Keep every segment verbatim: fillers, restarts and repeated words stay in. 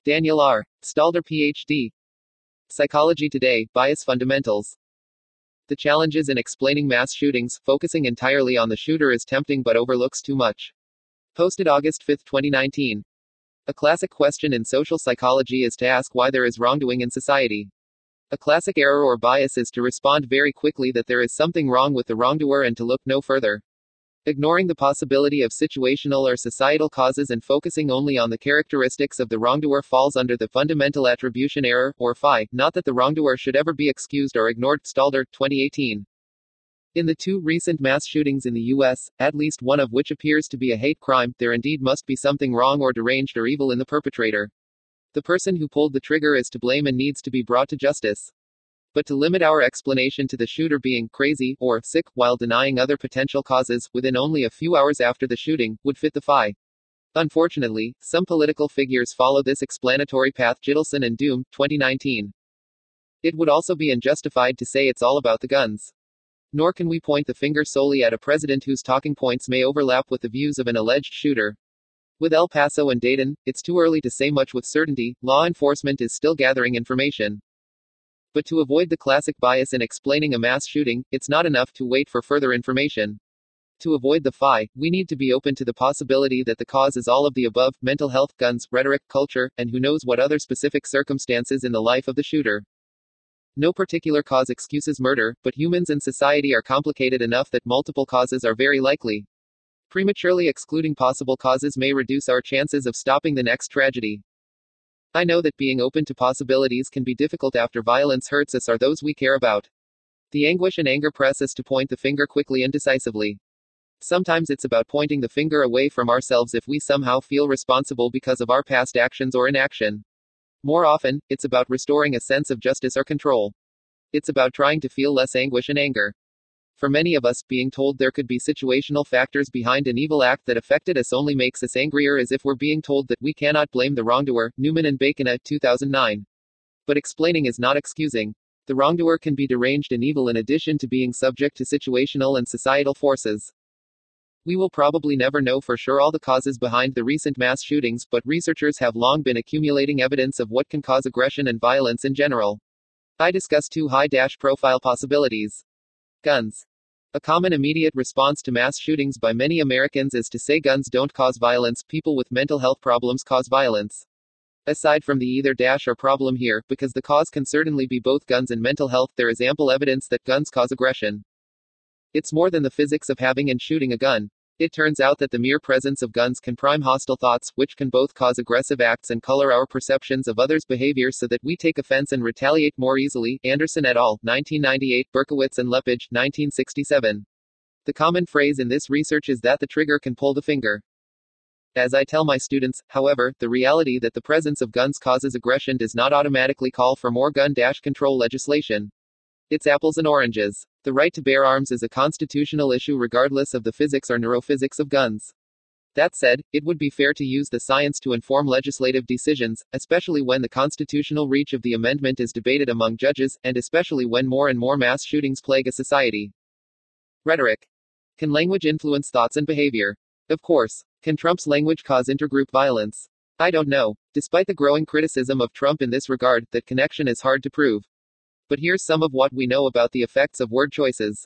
Daniel R. Stalder, P H D. Psychology Today, Bias Fundamentals. The challenges in explaining mass shootings, focusing entirely on the shooter is tempting but overlooks too much. Posted August fifth, twenty nineteen. A classic question in social psychology is to ask why there is wrongdoing in society. A classic error or bias is to respond very quickly that there is something wrong with the wrongdoer and to look no further. Ignoring the possibility of situational or societal causes and focusing only on the characteristics of the wrongdoer falls under the fundamental attribution error, or F I, not that the wrongdoer should ever be excused or ignored. Stalder, twenty eighteen. In the two recent mass shootings in the U S, at least one of which appears to be a hate crime, there indeed must be something wrong or deranged or evil in the perpetrator. The person who pulled the trigger is to blame and needs to be brought to justice. But to limit our explanation to the shooter being crazy or sick while denying other potential causes within only a few hours after the shooting would fit the F I. Unfortunately, some political figures follow this explanatory path. Gittleson and Doom, twenty nineteen. It would also be unjustified to say it's all about the guns. Nor can we point the finger solely at a president whose talking points may overlap with the views of an alleged shooter. With El Paso and Dayton, it's too early to say much with certainty. Law enforcement is still gathering information. But to avoid the classic bias in explaining a mass shooting, it's not enough to wait for further information. To avoid the F I, we need to be open to the possibility that the cause is all of the above: mental health, guns, rhetoric, culture, and who knows what other specific circumstances in the life of the shooter. No particular cause excuses murder, but humans and society are complicated enough that multiple causes are very likely. Prematurely excluding possible causes may reduce our chances of stopping the next tragedy. I know that being open to possibilities can be difficult after violence hurts us or those we care about. The anguish and anger press us to point the finger quickly and decisively. Sometimes it's about pointing the finger away from ourselves if we somehow feel responsible because of our past actions or inaction. More often, it's about restoring a sense of justice or control. It's about trying to feel less anguish and anger. For many of us, being told there could be situational factors behind an evil act that affected us only makes us angrier, as if we're being told that we cannot blame the wrongdoer. Newman and Bacon, two thousand nine. But explaining is not excusing. The wrongdoer can be deranged and evil in addition to being subject to situational and societal forces. We will probably never know for sure all the causes behind the recent mass shootings, but researchers have long been accumulating evidence of what can cause aggression and violence in general. I discuss two high-profile possibilities. Guns. A common immediate response to mass shootings by many Americans is to say guns don't cause violence, people with mental health problems cause violence. Aside from the either dash or problem here, because the cause can certainly be both guns and mental health, there is ample evidence that guns cause aggression. It's more than the physics of having and shooting a gun. It turns out that the mere presence of guns can prime hostile thoughts, which can both cause aggressive acts and color our perceptions of others' behavior so that we take offense and retaliate more easily. Anderson et al., nineteen ninety-eight, Berkowitz and Lepage, nineteen sixty-seven. The common phrase in this research is that the trigger can pull the finger. As I tell my students, however, the reality that the presence of guns causes aggression does not automatically call for more gun-control legislation. It's apples and oranges. The right to bear arms is a constitutional issue regardless of the physics or neurophysics of guns. That said, it would be fair to use the science to inform legislative decisions, especially when the constitutional reach of the amendment is debated among judges, and especially when more and more mass shootings plague a society. Rhetoric. Can language influence thoughts and behavior? Of course. Can Trump's language cause intergroup violence? I don't know. Despite the growing criticism of Trump in this regard, that connection is hard to prove. But here's some of what we know about the effects of word choices.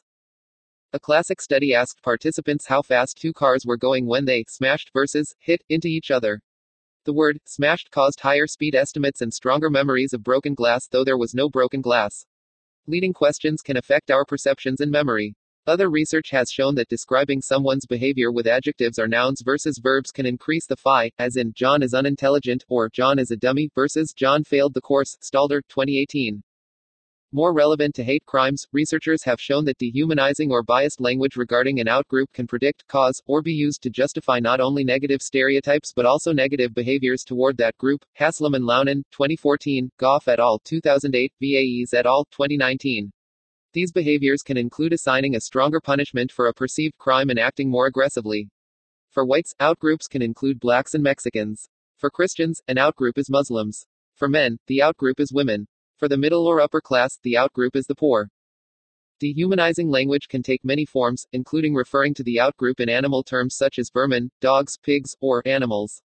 A classic study asked participants how fast two cars were going when they smashed versus hit into each other. The word smashed caused higher speed estimates and stronger memories of broken glass, though there was no broken glass. Leading questions can affect our perceptions and memory. Other research has shown that describing someone's behavior with adjectives or nouns versus verbs can increase the F I, as in John is unintelligent, or John is a dummy, versus John failed the course. Stalder, twenty eighteen. More relevant to hate crimes, researchers have shown that dehumanizing or biased language regarding an outgroup can predict, cause, or be used to justify not only negative stereotypes but also negative behaviors toward that group. Haslam and Launin, twenty fourteen, Goff et al., two thousand eight, Vaez et al., twenty nineteen. These behaviors can include assigning a stronger punishment for a perceived crime and acting more aggressively. For whites, outgroups can include blacks and Mexicans. For Christians, an outgroup is Muslims. For men, the outgroup is women. For the middle or upper class, the outgroup is the poor. Dehumanizing language can take many forms, including referring to the outgroup in animal terms such as vermin, dogs, pigs, or animals.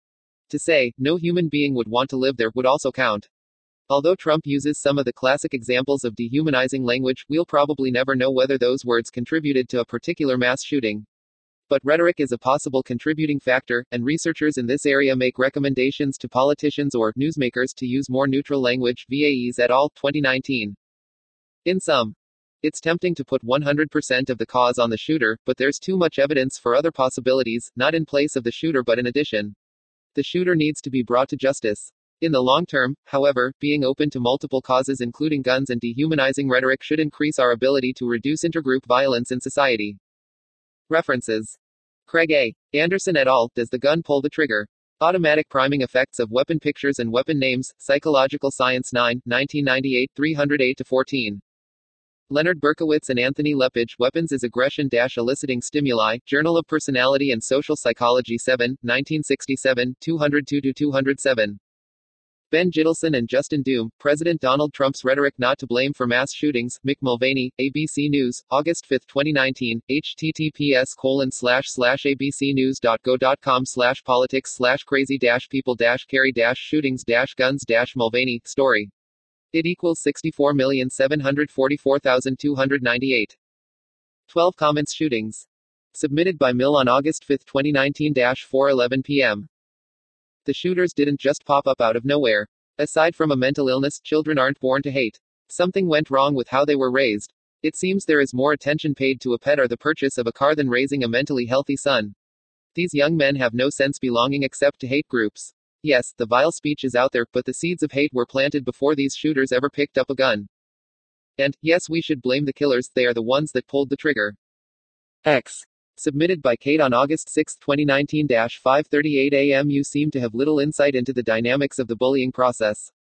To say, no human being would want to live there would also count. Although Trump uses some of the classic examples of dehumanizing language, we'll probably never know whether those words contributed to a particular mass shooting. But rhetoric is a possible contributing factor, and researchers in this area make recommendations to politicians or newsmakers to use more neutral language. Vaez et al., twenty nineteen. In sum, it's tempting to put one hundred percent of the cause on the shooter, but there's too much evidence for other possibilities, not in place of the shooter but in addition. The shooter needs to be brought to justice. In the long term, however, being open to multiple causes including guns and dehumanizing rhetoric should increase our ability to reduce intergroup violence in society. References. Craig A. Anderson et al., Does the Gun Pull the Trigger? Automatic Priming Effects of Weapon Pictures and Weapon Names, Psychological Science nine, nineteen ninety-eight, three oh eight to fourteen. Leonard Berkowitz and Anthony Lepage, Weapons as Aggression-Eliciting Stimuli, Journal of Personality and Social Psychology seven, nineteen sixty-seven, two oh two to two oh seven. Ben Gittleson and Justin Doom, President Donald Trump's Rhetoric Not to Blame for Mass Shootings, Mick Mulvaney, A B C News, August fifth, twenty nineteen, https colon slash slash abcnews.go.com slash politics slash crazy dash people dash carry dash shootings dash guns dash Mulvaney, story. It equals sixty-four million seven hundred forty-four thousand two hundred ninety-eight. twelve Comments Shootings. Submitted by Mill on August fifth, twenty nineteen, four eleven p m The shooters didn't just pop up out of nowhere. Aside from a mental illness, children aren't born to hate. Something went wrong with how they were raised. It seems there is more attention paid to a pet or the purchase of a car than raising a mentally healthy son. These young men have no sense belonging except to hate groups. Yes, the vile speech is out there, but the seeds of hate were planted before these shooters ever picked up a gun. And, yes, we should blame the killers, they are the ones that pulled the trigger. X. Submitted by Kate on August sixth, twenty nineteen, five thirty-eight a m You seem to have little insight into the dynamics of the bullying process.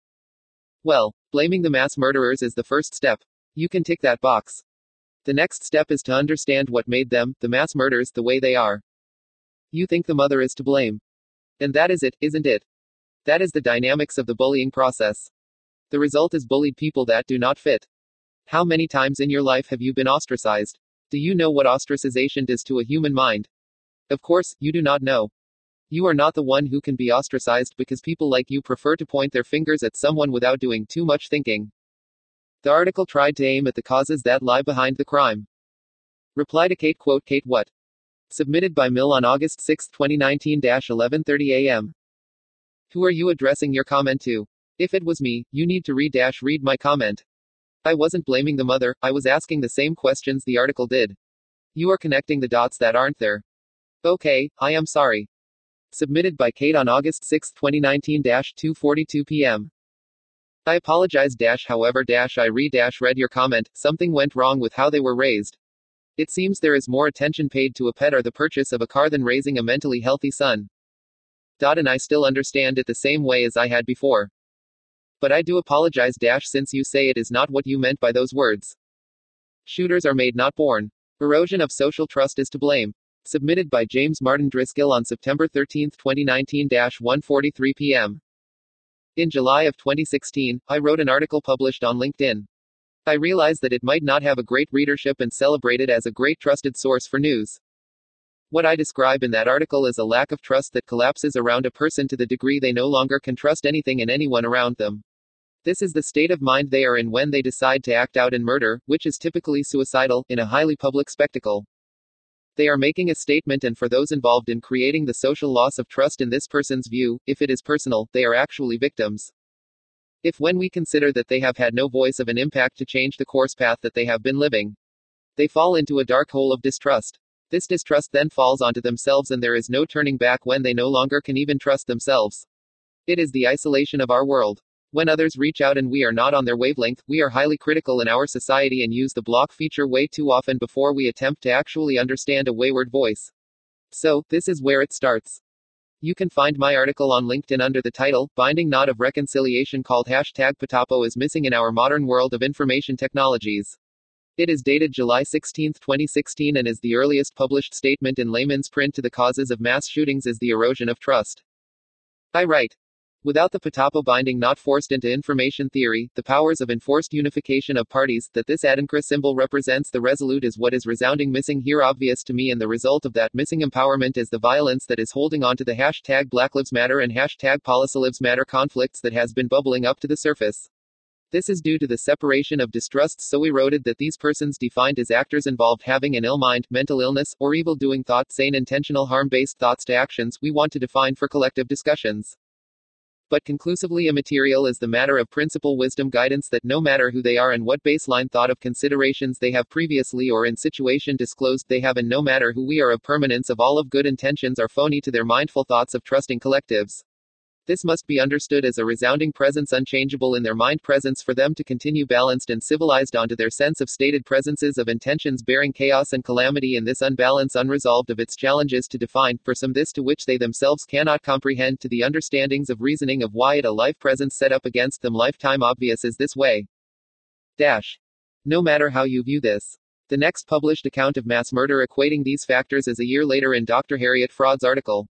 Well, blaming the mass murderers is the first step. You can tick that box. The next step is to understand what made them, the mass murderers, the way they are. You think the mother is to blame. And that is it, isn't it? That is the dynamics of the bullying process. The result is bullied people that do not fit. How many times in your life have you been ostracized? Do you know what ostracization does to a human mind? Of course, you do not know. You are not the one who can be ostracized because people like you prefer to point their fingers at someone without doing too much thinking. The article tried to aim at the causes that lie behind the crime. Reply to Kate, quote, Kate what? Submitted by Mill on August sixth, twenty nineteen, eleven thirty a m Who are you addressing your comment to? If it was me, you need to read dash read my comment. I wasn't blaming the mother, I was asking the same questions the article did. You are connecting the dots that aren't there. Okay, I am sorry. Submitted by Kate on August sixth, twenty nineteen, two forty-two p m I apologize dash however dash I re dash read your comment, something went wrong with how they were raised. It seems there is more attention paid to a pet or the purchase of a car than raising a mentally healthy son. Dot and I still understand it the same way as I had before. But I do apologize dash since you say it is not what you meant by those words. Shooters are made not born. Erosion of social trust is to blame. Submitted by James Martin Driscoll on September thirteenth, twenty nineteen, one forty-three p m In July of twenty sixteen, I wrote an article published on LinkedIn. I realized that it might not have a great readership and celebrate it as a great trusted source for news. What I describe in that article is a lack of trust that collapses around a person to the degree they no longer can trust anything and anyone around them. This is the state of mind they are in when they decide to act out in murder, which is typically suicidal, in a highly public spectacle. They are making a statement, and for those involved in creating the social loss of trust in this person's view, if it is personal, they are actually victims. If when we consider that they have had no voice of an impact to change the course path that they have been living, they fall into a dark hole of distrust. This distrust then falls onto themselves and there is no turning back when they no longer can even trust themselves. It is the isolation of our world. When others reach out and we are not on their wavelength, we are highly critical in our society and use the block feature way too often before we attempt to actually understand a wayward voice. So, this is where it starts. You can find my article on LinkedIn under the title, Binding Knot of Reconciliation, called hashtag Potappo is Missing in Our Modern World of Information Technologies. It is dated July sixteenth, twenty sixteen and is the earliest published statement in layman's print to the causes of mass shootings is the erosion of trust. I write. Without the Potappo binding not forced into information theory, the powers of enforced unification of parties, that this Adinkra symbol represents the resolute is what is resounding missing here obvious to me, and the result of that missing empowerment is the violence that is holding on to the hashtag Black Lives Matter and hashtag Lives Matter conflicts that has been bubbling up to the surface. This is due to the separation of distrusts so eroded that these persons defined as actors involved having an ill mind, mental illness, or evil doing thought, sane intentional harm-based thoughts to actions we want to define for collective discussions. But conclusively immaterial is the matter of principle wisdom guidance that no matter who they are and what baseline thought of considerations they have previously or in situation disclosed they have, and no matter who we are of permanence of all of good intentions are phony to their mindful thoughts of trusting collectives. This must be understood as a resounding presence unchangeable in their mind presence for them to continue balanced and civilized onto their sense of stated presences of intentions bearing chaos and calamity in this unbalance unresolved of its challenges to define, for some this to which they themselves cannot comprehend to the understandings of reasoning of why it a life presence set up against them lifetime obvious is this way. Dash. No matter how you view this. The next published account of mass murder equating these factors is a year later in Doctor Harriet Fraud's article.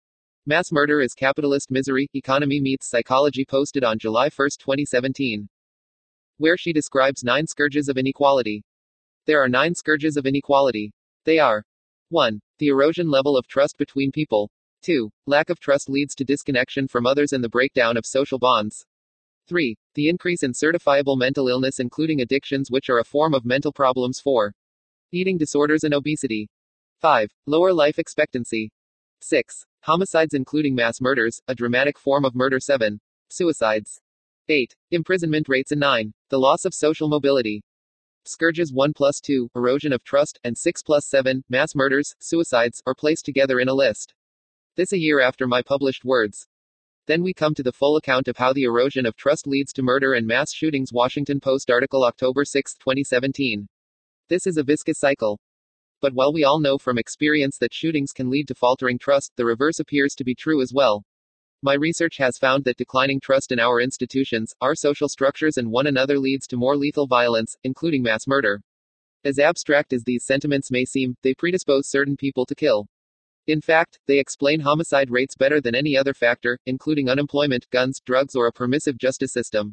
Mass Murder is Capitalist Misery, Economy Meets Psychology, posted on July first, twenty seventeen. Where she describes nine scourges of inequality. There are nine scourges of inequality. They are: one. The erosion level of trust between people. two. Lack of trust leads to disconnection from others and the breakdown of social bonds. three. The increase in certifiable mental illness including addictions which are a form of mental problems. four. Eating disorders and obesity. five. Lower life expectancy. six. Homicides including mass murders, a dramatic form of murder. seven. Suicides. eight. Imprisonment rates. And nine. The loss of social mobility. Scourges one plus two, erosion of trust, and six plus seven, mass murders, suicides, are placed together in a list. This a year after my published words. Then we come to the full account of how the erosion of trust leads to murder and mass shootings. Washington Post article October sixth, twenty seventeen. This is a viscous cycle. But while we all know from experience that shootings can lead to faltering trust, the reverse appears to be true as well. My research has found that declining trust in our institutions, our social structures, and one another leads to more lethal violence, including mass murder. As abstract as these sentiments may seem, they predispose certain people to kill. In fact, they explain homicide rates better than any other factor, including unemployment, guns, drugs, or a permissive justice system.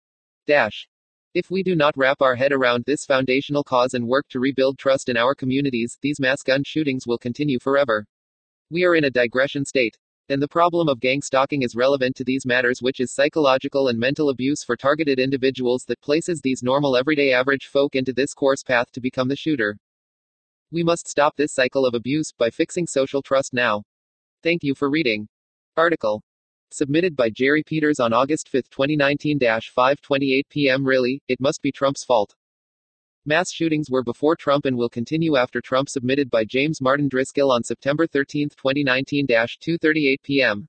Dash. If we do not wrap our head around this foundational cause and work to rebuild trust in our communities, these mass gun shootings will continue forever. We are in a digression state. And the problem of gang stalking is relevant to these matters, which is psychological and mental abuse for targeted individuals that places these normal everyday average folk into this course path to become the shooter. We must stop this cycle of abuse by fixing social trust now. Thank you for reading. Article. Submitted by Jerry Peters on August fifth, twenty nineteen, five twenty-eight p m Really, it must be Trump's fault. Mass shootings were before Trump and will continue after Trump. Submitted by James Martin Driscoll on September thirteenth, twenty nineteen, two thirty-eight p m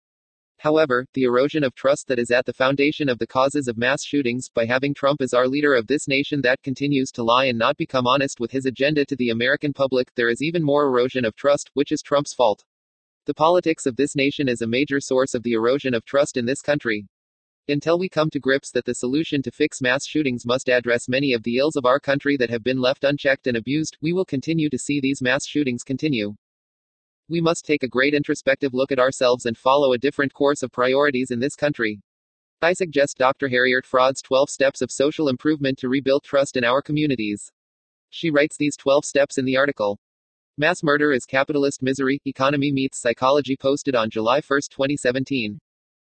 However, the erosion of trust that is at the foundation of the causes of mass shootings, by having Trump as our leader of this nation that continues to lie and not become honest with his agenda to the American public, there is even more erosion of trust, which is Trump's fault. The politics of this nation is a major source of the erosion of trust in this country. Until we come to grips that the solution to fix mass shootings must address many of the ills of our country that have been left unchecked and abused, we will continue to see these mass shootings continue. We must take a great introspective look at ourselves and follow a different course of priorities in this country. I suggest Doctor Harriet Fraud's twelve Steps of Social Improvement to Rebuild Trust in Our Communities. She writes these twelve steps in the article. Mass Murder is Capitalist Misery, Economy Meets Psychology, posted on July first, twenty seventeen.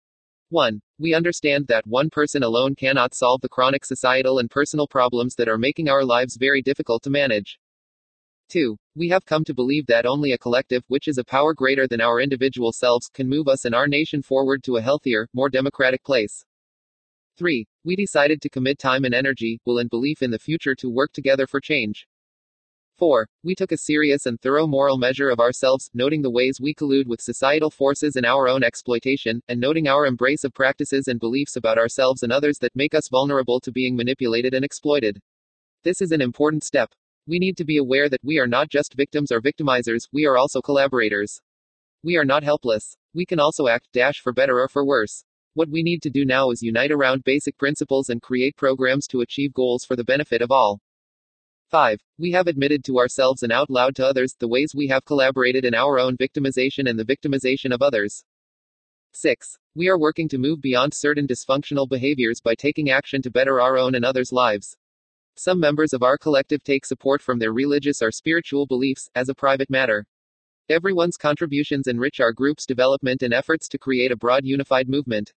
one. We understand that one person alone cannot solve the chronic societal and personal problems that are making our lives very difficult to manage. two. We have come to believe that only a collective, which is a power greater than our individual selves, can move us and our nation forward to a healthier, more democratic place. three. We decided to commit time and energy, will and belief in the future to work together for change. four. We took a serious and thorough moral measure of ourselves, noting the ways we collude with societal forces and our own exploitation, and noting our embrace of practices and beliefs about ourselves and others that make us vulnerable to being manipulated and exploited. This is an important step. We need to be aware that we are not just victims or victimizers, we are also collaborators. We are not helpless. We can also act, dash, for better or for worse. What we need to do now is unite around basic principles and create programs to achieve goals for the benefit of all. five. We have admitted to ourselves and out loud to others the ways we have collaborated in our own victimization and the victimization of others. six. We are working to move beyond certain dysfunctional behaviors by taking action to better our own and others' lives. Some members of our collective take support from their religious or spiritual beliefs, as a private matter. Everyone's contributions enrich our group's development and efforts to create a broad unified movement.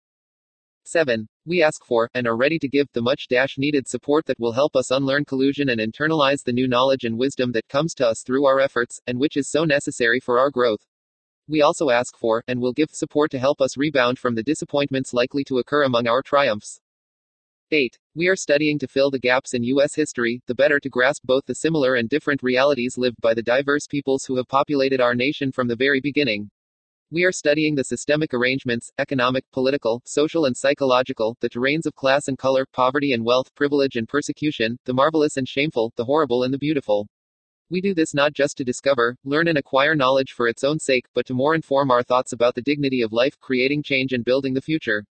seven. We ask for, and are ready to give, the much dash needed support that will help us unlearn collusion and internalize the new knowledge and wisdom that comes to us through our efforts, and which is so necessary for our growth. We also ask for, and will give, support to help us rebound from the disappointments likely to occur among our triumphs. eight. We are studying to fill the gaps in U S history, the better to grasp both the similar and different realities lived by the diverse peoples who have populated our nation from the very beginning. We are studying the systemic arrangements, economic, political, social and psychological, the terrains of class and color, poverty and wealth, privilege and persecution, the marvelous and shameful, the horrible and the beautiful. We do this not just to discover, learn and acquire knowledge for its own sake, but to more inform our thoughts about the dignity of life, creating change and building the future.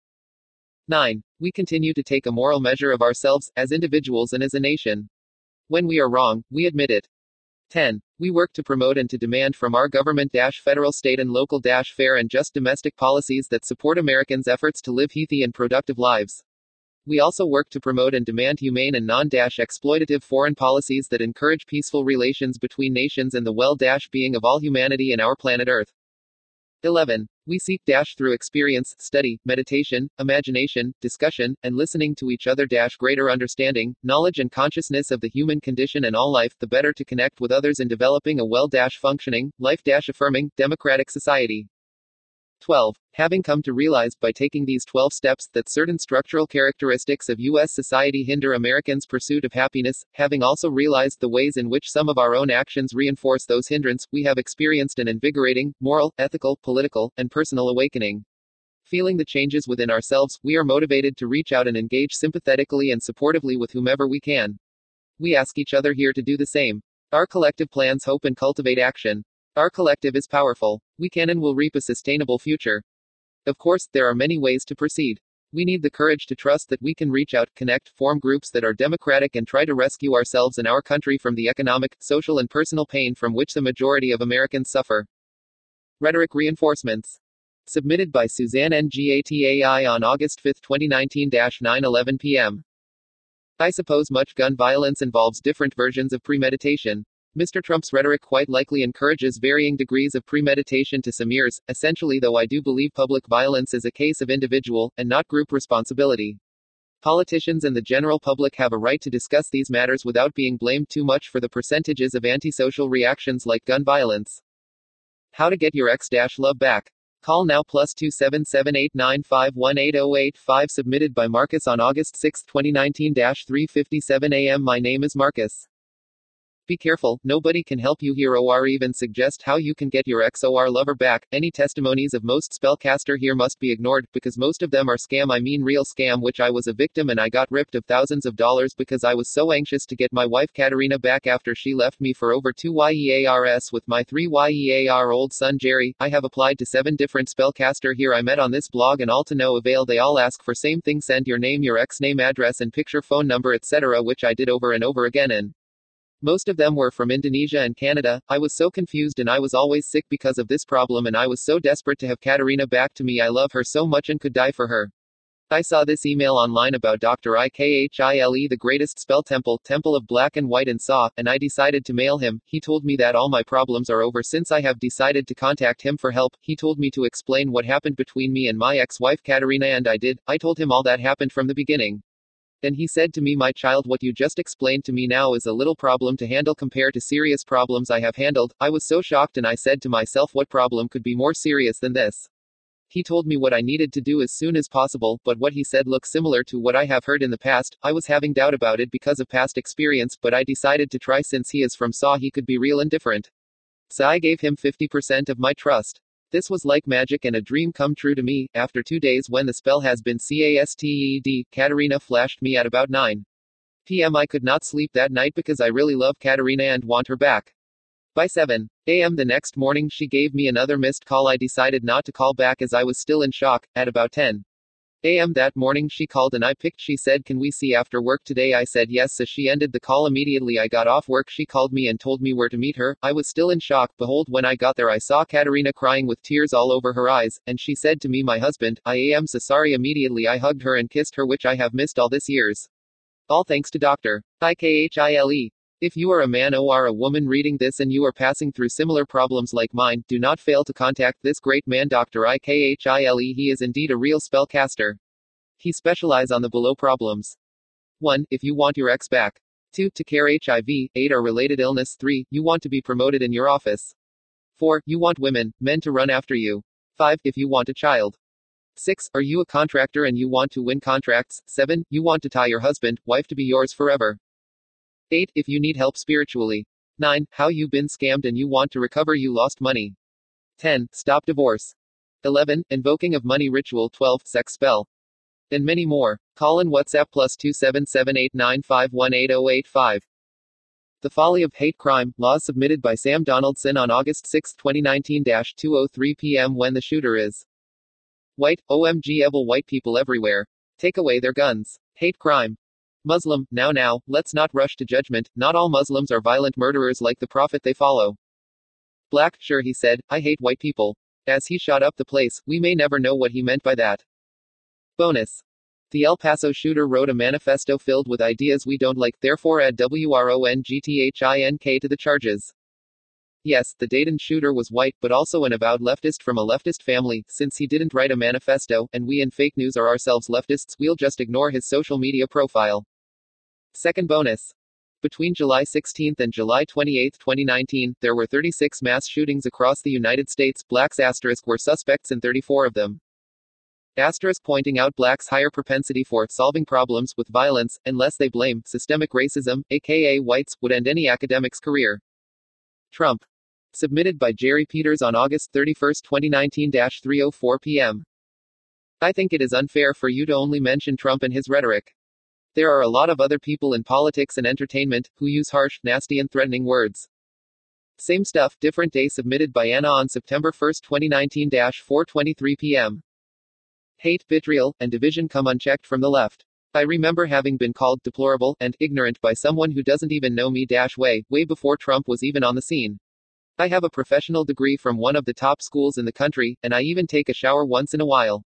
nine. We continue to take a moral measure of ourselves, as individuals and as a nation. When we are wrong, we admit it. ten. We work to promote and to demand from our government federal, state and local fair and just domestic policies that support Americans' efforts to live healthy and productive lives. We also work to promote and demand humane and non-exploitative foreign policies that encourage peaceful relations between nations and the well-being of all humanity in our planet Earth. eleven. We seek dash through experience, study, meditation, imagination, discussion, and listening to each other dash greater understanding, knowledge and consciousness of the human condition and all life, the better to connect with others in developing a well dash functioning, life dash affirming, democratic society. twelve. Having come to realize, by taking these twelve steps, that certain structural characteristics of U S society hinder Americans' pursuit of happiness, having also realized the ways in which some of our own actions reinforce those hindrances, we have experienced an invigorating, moral, ethical, political, and personal awakening. Feeling the changes within ourselves, we are motivated to reach out and engage sympathetically and supportively with whomever we can. We ask each other here to do the same. Our collective plans hope and cultivate action. Our collective is powerful. We can and will reap a sustainable future. Of course, there are many ways to proceed. We need the courage to trust that we can reach out, connect, form groups that are democratic and try to rescue ourselves and our country from the economic, social and personal pain from which the majority of Americans suffer. Rhetoric Reinforcements. Submitted by Suzanne N. Gatai on August fifth, twenty nineteen at nine eleven p m I suppose much gun violence involves different versions of premeditation. Mister Trump's rhetoric quite likely encourages varying degrees of premeditation to some ears. Essentially, though, I do believe public violence is a case of individual, and not group responsibility. Politicians and the general public have a right to discuss these matters without being blamed too much for the percentages of antisocial reactions like gun violence. How to get your ex-love back. Call now plus two seven seven eight nine five one eight zero eight five. Submitted by Marcus on August sixth, twenty nineteen at three fifty-seven a m My name is Marcus. Be careful, nobody can help you here or even suggest how you can get your ex or lover back. Any testimonies of most spellcaster here must be ignored, because most of them are scam. I mean real scam, which I was a victim and I got ripped of thousands of dollars because I was so anxious to get my wife Katerina back after she left me for over two years with my three year old son Jerry. I have applied to seven different spellcaster here I met on this blog and all to no avail. They all ask for same thing: send your name, your ex name, address and picture, phone number, et cetera, which I did over and over again, and most of them were from Indonesia and Canada. I was so confused and I was always sick because of this problem, and I was so desperate to have Katerina back to me. I love her so much and could die for her. I saw this email online about Doctor Ikhile, the greatest spell temple, temple of black and white, and saw, and I decided to mail him. He told me that all my problems are over since I have decided to contact him for help. He told me to explain what happened between me and my ex-wife Katerina, and I did. I told him all that happened from the beginning. Then he said to me, my child, what you just explained to me now is a little problem to handle compared to serious problems I have handled. I was so shocked and I said to myself, what problem could be more serious than this? He told me what I needed to do as soon as possible, but what he said looked similar to what I have heard in the past. I was having doubt about it because of past experience, but I decided to try since he is from Saw. He could be real and different. So I gave him fifty percent of my trust. This was like magic and a dream come true to me. After two days when the spell has been casted, Katerina flashed me at about nine p m I could not sleep that night because I really love Katerina and want her back. By seven a m the next morning she gave me another missed call. I decided not to call back as I was still in shock. At about ten A M that morning she called and I picked. She said, "Can we see after work today?" I said yes. So she ended the call immediately. I got off work. She called me and told me where to meet her. I was still in shock. Behold, when I got there I saw Katerina crying with tears all over her eyes, and she said to me, "My husband, I am so sorry." Immediately I hugged her and kissed her, which I have missed all this years. All thanks to Doctor Ikhile. If you are a man or a woman reading this and you are passing through similar problems like mine, do not fail to contact this great man, Doctor Ikhile. He is indeed a real spellcaster. He specializes on the below problems. one. If you want your ex back. two. To cure H I V, AIDS or related illness. three. You want to be promoted in your office. four. You want women, men to run after you. five. If you want a child. six. Are you a contractor and you want to win contracts? seven. You want to tie your husband, wife to be yours forever. eight. If you need help spiritually. nine. How you been scammed and you want to recover you lost money. ten. Stop divorce. eleven. Invoking of money ritual. twelve. Sex spell. And many more. Call in WhatsApp plus two seven seven eight nine five one eight zero eight five. The Folly of Hate Crime, laws submitted by Sam Donaldson on August sixth twenty nineteen at two oh three p m when the shooter is white. O M G evil white people everywhere. Take away their guns. Hate crime. Muslim, now now, let's not rush to judgment, not all Muslims are violent murderers like the prophet they follow. Black, sure he said, I hate white people. As he shot up the place, we may never know what he meant by that. Bonus. The El Paso shooter wrote a manifesto filled with ideas we don't like, therefore add WRONGTHINK to the charges. Yes, the Dayton shooter was white, but also an avowed leftist from a leftist family. Since he didn't write a manifesto, and we in fake news are ourselves leftists, we'll just ignore his social media profile. Second bonus. Between July sixteenth and July twenty-eighth twenty nineteen, there were thirty-six mass shootings across the United States. Blacks asterisk were suspects in thirty-four of them. Asterisk pointing out blacks' higher propensity for solving problems with violence, unless they blame systemic racism, aka whites, would end any academic's career. Trump. Submitted by Jerry Peters on August thirty-first twenty nineteen at three oh four p m I think it is unfair for you to only mention Trump and his rhetoric. There are a lot of other people in politics and entertainment who use harsh, nasty, and threatening words. Same stuff, different day. Submitted by Anna on September first twenty nineteen at four twenty-three p m Hate, vitriol, and division come unchecked from the left. I remember having been called deplorable and ignorant by someone who doesn't even know me dash way, way before Trump was even on the scene. I have a professional degree from one of the top schools in the country, and I even take a shower once in a while.